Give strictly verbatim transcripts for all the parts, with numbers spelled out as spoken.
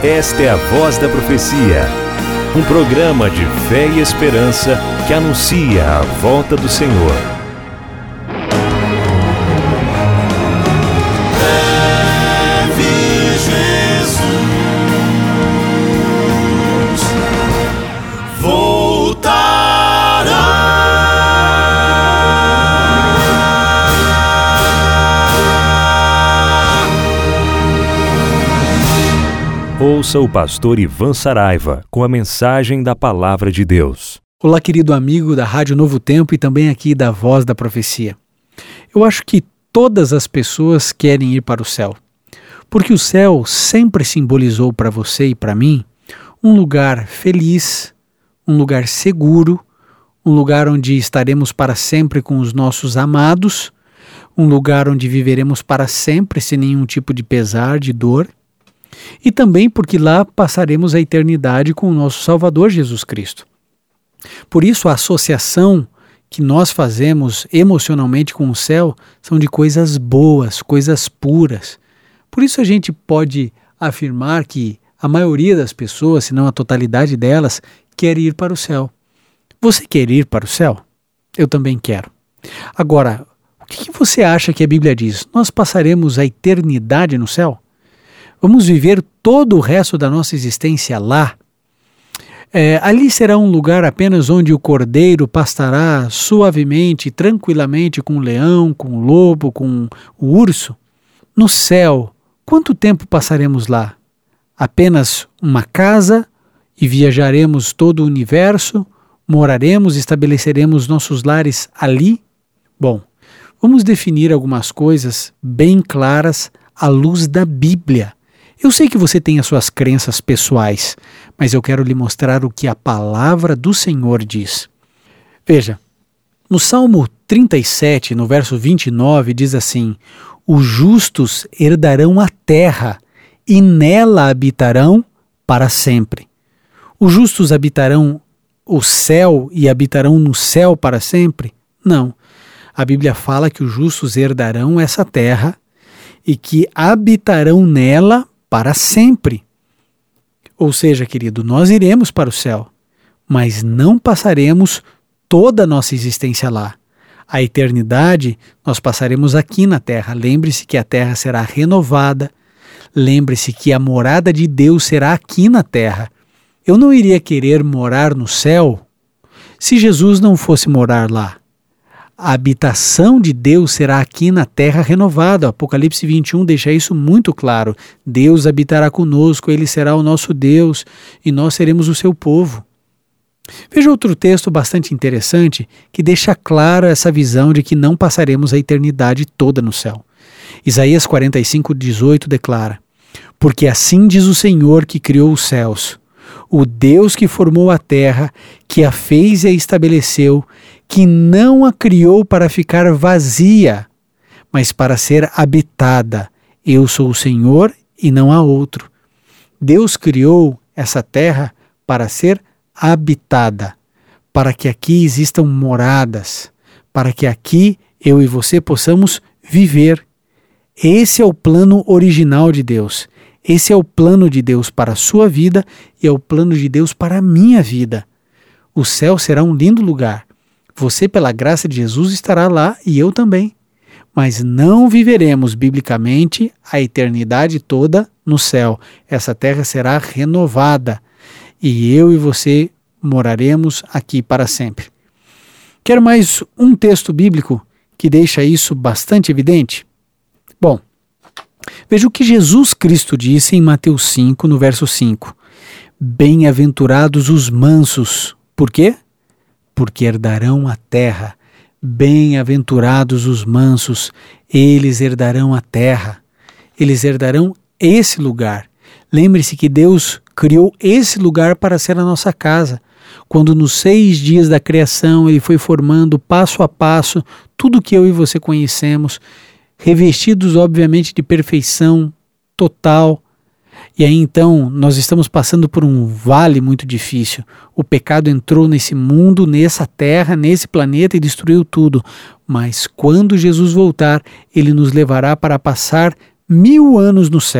Esta é a Voz da Profecia, um programa de fé e esperança que anuncia a volta do Senhor. Breve Jesus voltará. Ouça o pastor Ivan Saraiva com a mensagem da Palavra de Deus. Olá, querido amigo da Rádio Novo Tempo e também aqui da Voz da Profecia. Eu acho que todas as pessoas querem ir para o céu, porque o céu sempre simbolizou para você e para mim um lugar feliz, um lugar seguro, um lugar onde estaremos para sempre com os nossos amados, um lugar onde viveremos para sempre sem nenhum tipo de pesar, de dor, e também porque lá passaremos a eternidade com o nosso Salvador Jesus Cristo. Por isso, a associação que nós fazemos emocionalmente com o céu são de coisas boas, coisas puras. Por isso a gente pode afirmar que a maioria das pessoas, se não a totalidade delas, quer ir para o céu. Você quer ir para o céu? Eu também quero. Agora, o que você acha que a Bíblia diz? Nós passaremos a eternidade no céu? Vamos viver todo o resto da nossa existência lá? É, ali será um lugar apenas onde o cordeiro pastará suavemente, tranquilamente com o leão, com o lobo, com o urso? No céu, quanto tempo passaremos lá? Apenas uma casa e viajaremos todo o universo? Moraremos, estabeleceremos nossos lares ali? Bom, vamos definir algumas coisas bem claras à luz da Bíblia. Eu sei que você tem as suas crenças pessoais, mas eu quero lhe mostrar o que a palavra do Senhor diz. Veja, no Salmo trinta e sete, no verso vinte e nove, diz assim: os justos herdarão a terra e nela habitarão para sempre. Os justos habitarão o céu e habitarão no céu para sempre? Não. A Bíblia fala que os justos herdarão essa terra e que habitarão nela para sempre. Ou seja, querido, nós iremos para o céu, mas não passaremos toda a nossa existência lá. A eternidade nós passaremos aqui na terra. Lembre-se que a terra será renovada. Lembre-se que a morada de Deus será aqui na terra. Eu não iria querer morar no céu se Jesus não fosse morar lá. A habitação de Deus será aqui na terra renovada. Apocalipse vinte e um deixa isso muito claro. Deus habitará conosco, Ele será o nosso Deus e nós seremos o seu povo. Veja outro texto bastante interessante que deixa clara essa visão de que não passaremos a eternidade toda no céu. Isaías quarenta e cinco, dezoito declara: porque assim diz o Senhor que criou os céus, o Deus que formou a terra, que a fez e a estabeleceu, que não a criou para ficar vazia, mas para ser habitada. Eu sou o Senhor e não há outro. Deus criou essa terra para ser habitada, para que aqui existam moradas, para que aqui eu e você possamos viver. Esse é o plano original de Deus. Esse é o plano de Deus para a sua vida e é o plano de Deus para a minha vida. O céu será um lindo lugar. Você, pela graça de Jesus, estará lá e eu também. Mas não viveremos biblicamente a eternidade toda no céu. Essa terra será renovada e eu e você moraremos aqui para sempre. Quer mais um texto bíblico que deixa isso bastante evidente? Bom, veja o que Jesus Cristo disse em Mateus cinco, no verso cinco. Bem-aventurados os mansos. Por quê? Porque herdarão a terra. Bem-aventurados os mansos, eles herdarão a terra. Eles herdarão esse lugar. Lembre-se que Deus criou esse lugar para ser a nossa casa. Quando nos seis dias da criação Ele foi formando passo a passo tudo que eu e você conhecemos, revestidos obviamente de perfeição total. E aí então nós estamos passando por um vale muito difícil. O pecado entrou nesse mundo, nessa terra, nesse planeta e destruiu tudo. Mas quando Jesus voltar, Ele nos levará para passar mil anos no céu.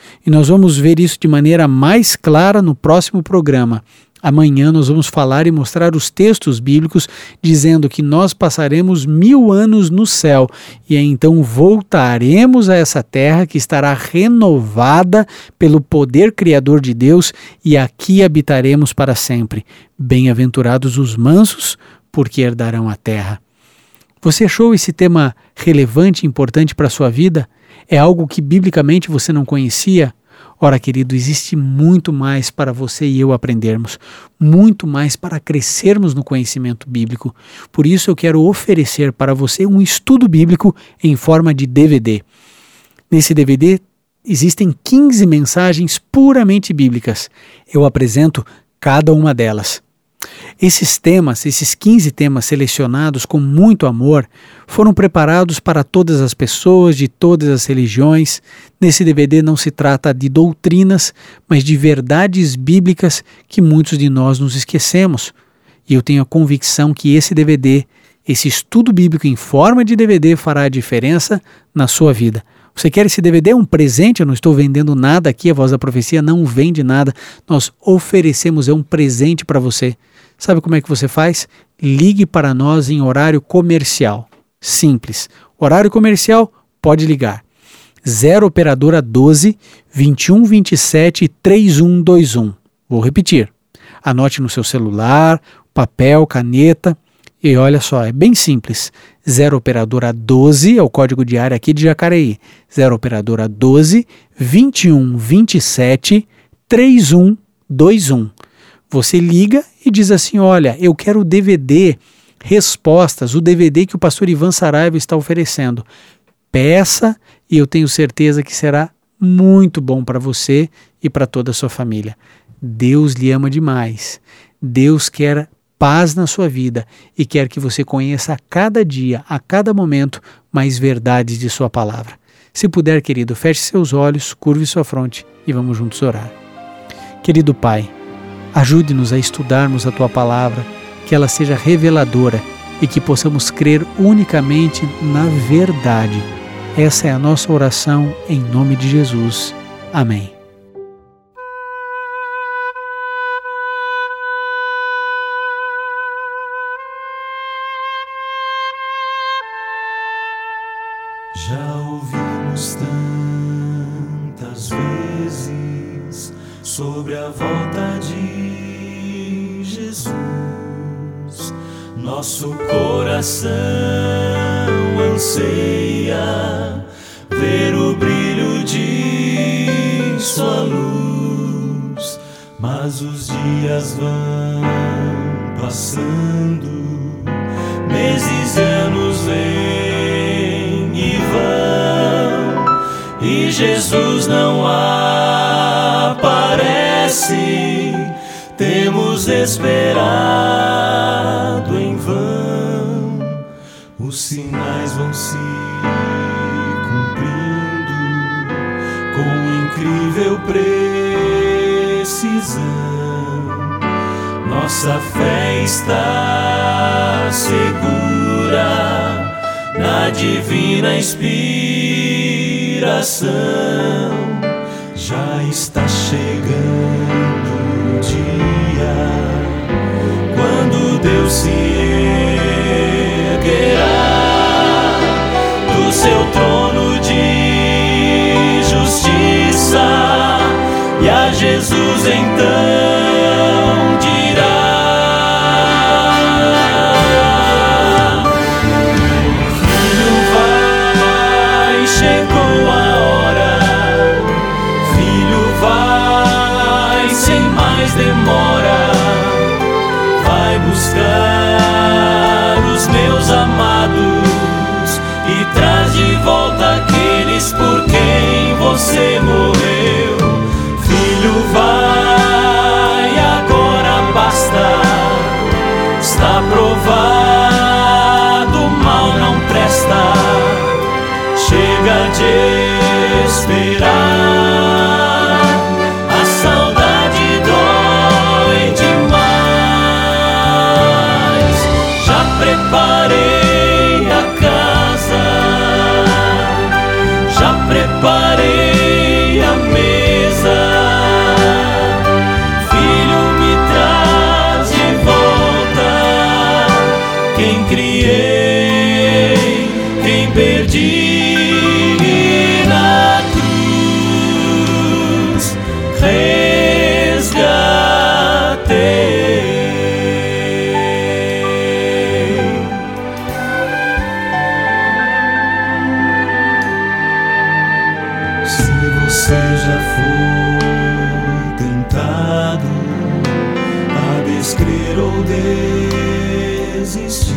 E nós vamos ver isso de maneira mais clara no próximo programa. Amanhã nós vamos falar e mostrar os textos bíblicos dizendo que nós passaremos mil anos no céu e aí então voltaremos a essa terra que estará renovada pelo poder criador de Deus e aqui habitaremos para sempre. Bem-aventurados os mansos, porque herdarão a terra. Você achou esse tema relevante e importante para a sua vida? É algo que biblicamente você não conhecia? Ora, querido, existe muito mais para você e eu aprendermos, muito mais para crescermos no conhecimento bíblico. Por isso eu quero oferecer para você um estudo bíblico em forma de D V D. Nesse D V D existem quinze mensagens puramente bíblicas. Eu apresento cada uma delas. Esses temas, esses quinze temas selecionados com muito amor, foram preparados para todas as pessoas, de todas as religiões. Nesse D V D não se trata de doutrinas, mas de verdades bíblicas que muitos de nós nos esquecemos. E eu tenho a convicção que esse D V D, esse estudo bíblico em forma de D V D fará a diferença na sua vida. Você quer esse D V D? É um presente, eu não estou vendendo nada aqui, a Voz da Profecia não vende nada. Nós oferecemos, é um presente para você. Sabe como é que você faz? Ligue para nós em horário comercial. Simples. Horário comercial, pode ligar. zero operadora doze, vinte e um, vinte e sete, trinta e um vinte e um. Vou repetir. Anote no seu celular, papel, caneta. E olha só, é bem simples. zero operadora doze, é o código de área aqui de Jacareí. zero operadora doze, vinte e um, vinte e sete, trinta e um vinte e um. Você liga e diz assim, olha, eu quero o D V D Respostas, o D V D que o pastor Ivan Saraiva está oferecendo. Peça e eu tenho certeza que será muito bom para você e para toda a sua família. Deus lhe ama demais. Deus quer paz na sua vida e quer que você conheça a cada dia, a cada momento, mais verdades de sua palavra. Se puder, querido, feche seus olhos, curve sua fronte e vamos juntos orar. Querido Pai, ajude-nos a estudarmos a Tua Palavra, que ela seja reveladora e que possamos crer unicamente na verdade. Essa é a nossa oração em nome de Jesus. Amém. Já ouvimos tantas vezes sobre a volta de Jesus. Nosso coração anseia ver o brilho de sua luz, mas os dias vão passando, meses e anos vêm e vão, e Jesus não aparece. Temos esperado em vão, os sinais vão se cumprindo com incrível precisão. Nossa fé está segura na divina inspiração. Já está chegando o dia quando Deus se erguerá do seu trono de justiça, e a Jesus então dirá: Filho, vai, chegou a hora. Filho, vai, sem mais demora. Vai buscar os meus amados e traz de volta aqueles por quem você morreu. Filho, vai, agora basta. Está provado, o mal não presta. Chega de esperar, a saudade dói demais. Já preparei a casa, já preparei a mesa. foi tentado a descrer ou desistir,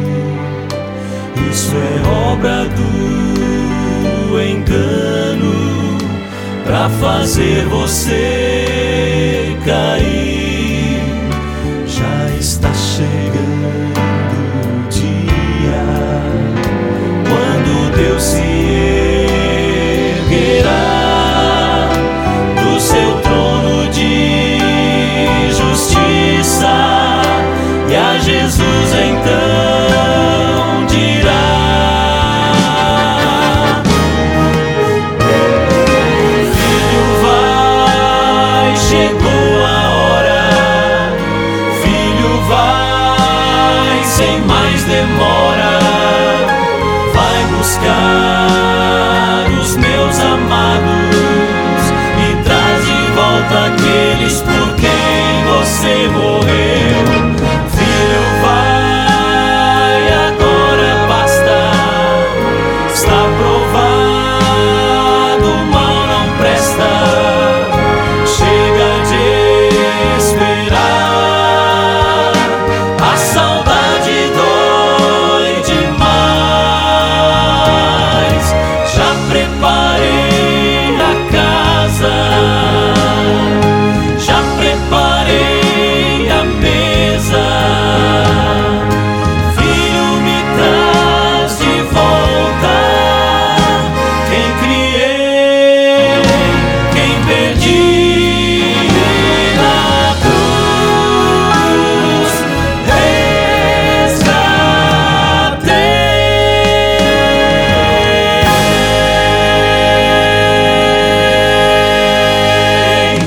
isso é obra do engano pra fazer você cair. Já está chegando o dia quando Deus se erguerá do seu trono de justiça, e a Jesus então dirá: Filho, vai, chegou a hora. Filho, vai, sem mais demora. Vai buscar os meus amados e traz de volta aqueles por quem você morreu. Filho, vai, agora basta. Está provado, o mal não presta. Chega de esperar, a saudade dói demais. Já preparei a casa, já preparei a mesa. Filho, me traz de volta quem criei, quem perdi na cruz. Resgatei.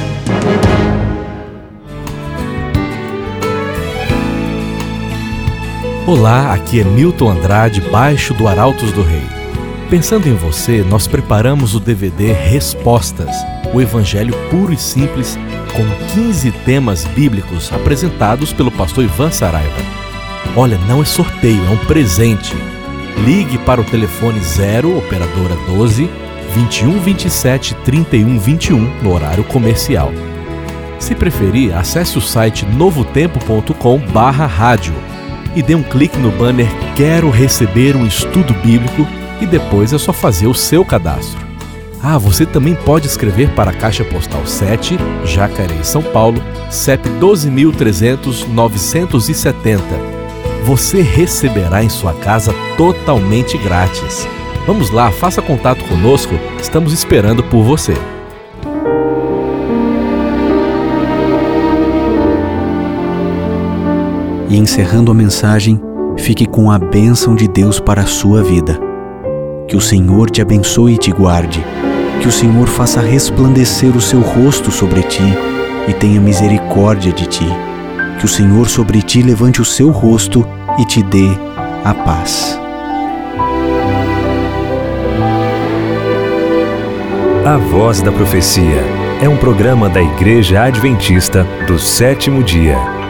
Olá, aqui é Milton Andrade, baixo do Arautos do Rei. Pensando em você, nós preparamos o D V D Respostas, o Evangelho puro e simples, com quinze temas bíblicos apresentados pelo pastor Ivan Saraiva. Olha, não é sorteio, é um presente. Ligue para o telefone zero, operadora doze, vinte e um, vinte e sete, trinta e um, vinte e um, no horário comercial. Se preferir, acesse o site novotempo ponto com barra rádio e dê um clique no banner Quero receber um estudo bíblico e depois é só fazer o seu cadastro. Ah, você também pode escrever para a Caixa Postal sete, Jacareí, São Paulo, C E P doze mil trezentos, novecentos e setenta. Você receberá em sua casa totalmente grátis. Vamos lá, faça contato conosco, estamos esperando por você. E encerrando a mensagem, fique com a bênção de Deus para a sua vida. Que o Senhor te abençoe e te guarde. Que o Senhor faça resplandecer o seu rosto sobre ti e tenha misericórdia de ti. Que o Senhor sobre ti levante o seu rosto e te dê a paz. A Voz da Profecia é um programa da Igreja Adventista do Sétimo Dia.